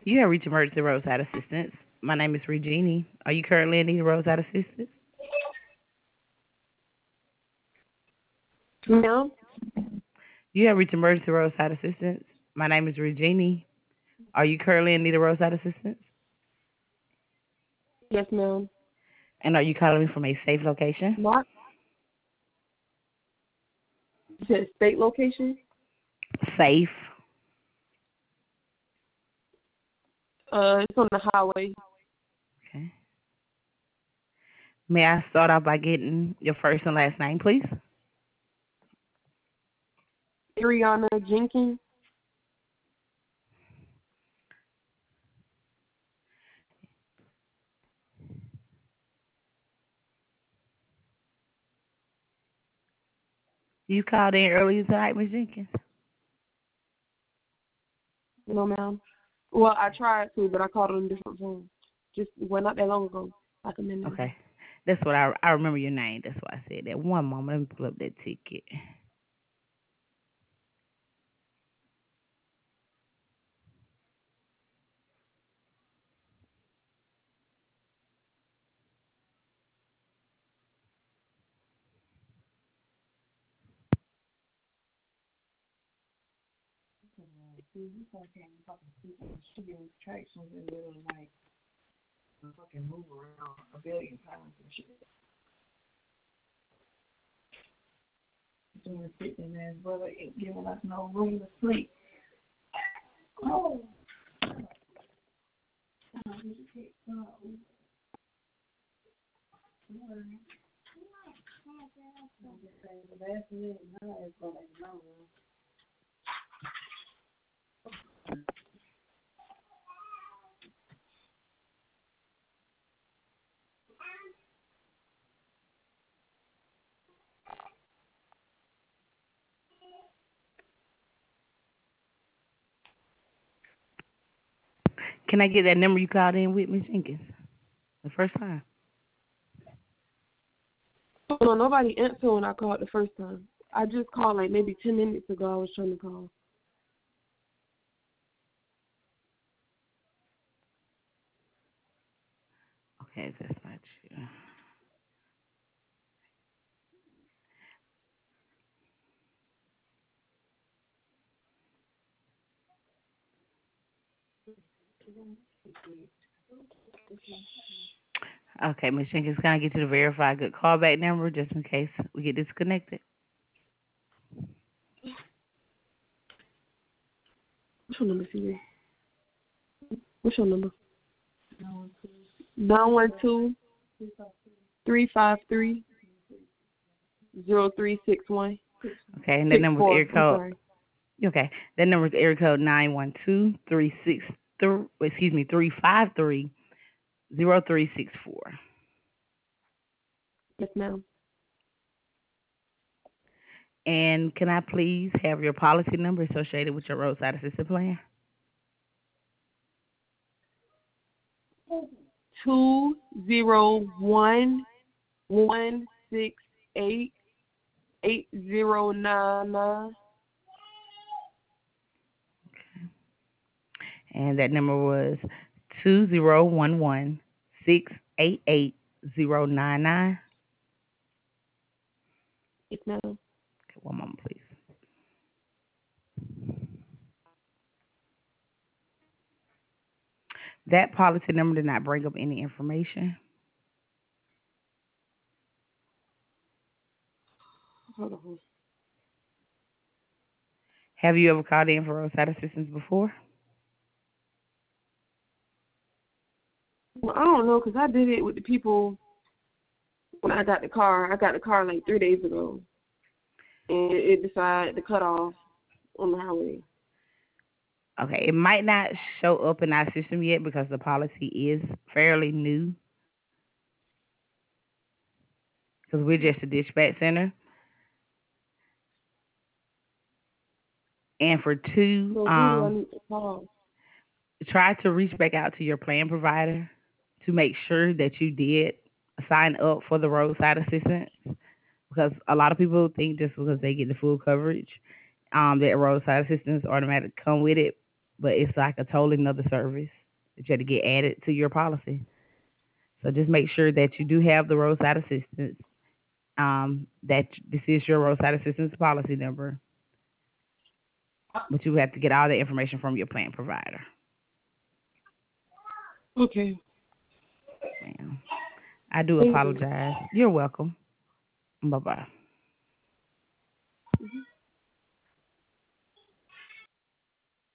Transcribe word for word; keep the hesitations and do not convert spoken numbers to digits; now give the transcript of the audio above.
You have reached emergency roadside assistance. My name is Regina. Are you currently in need of roadside assistance? Ma'am? You have reached emergency roadside assistance. My name is Regina. Are you currently in need of roadside assistance? Yes, ma'am. And are you calling me from a safe location? Not you said state location? Safe. Uh, it's on the highway. Okay. May I start off by getting your first and last name, please? Ariana Jenkins. You called in earlier tonight, Miss Jenkins. No, ma'am. Well, I tried to, but I called on a different phone. Just well, not that long ago, like a minute ago. Okay. That's what I I remember your name. That's why I said that. One moment, let me pull up that ticket. Can I get that number you called in with, Miss Jenkins? The first time. No, nobody answered when I called the first time. I just called like maybe ten minutes ago. I was trying to call. Okay, that's not you. Okay, Miss Jenkins, can I get you to verify a good callback number just in case we get disconnected? What's your number, C J? What's your number? Nine one two three five three zero three six one Okay, and that six number's four. area I'm code. sorry. Okay, that number's area code nine one two three six three. Excuse me, three five three zero three six four. Yes, ma'am. And can I please have your policy number associated with your roadside assistance plan? Two zero one one six eight eight zero nine nine. And that number was two zero one one six eight eight zero nine nine. Yes, ma'am. Okay, one moment, please. That policy number did not bring up any information. Hold on. Have you ever called in for roadside assistance before? Well, I don't know because I did it with the people when I got the car. I got the car like three days ago, and it decided to cut off on the highway. Okay, it might not show up in our system yet because the policy is fairly new because we're just a dispatch center. And for two, So who do I um, need to call? try to reach back out to your plan provider to make sure that you did sign up for the roadside assistance because a lot of people think just because they get the full coverage, um, that roadside assistance automatically come with it. but it's like a totally another service that you have to get added to your policy. So just make sure that you do have the roadside assistance. Um, that this is your roadside assistance policy number, but you have to get all the information from your plan provider. Okay. Ma'am. I do Thank apologize. You. You're welcome. Bye bye.